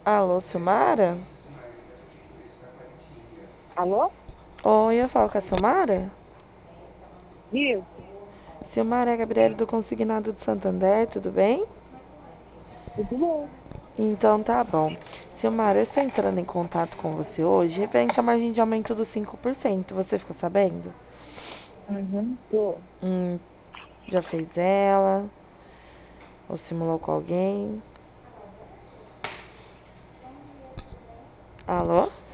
Alô, Silmara? Alô? Oi, eu falo com a Silmara? Isso, Silmara, é a Gabriele do Consignado de Santander, tudo bem? tudo bem. Então tá bom. Silmara, eu estou entrando em contato com você hoje referente à margem de aumento dos 5%. Você ficou sabendo? Uhum, tô. Já fez ela? Ou simulou com alguém? Alô?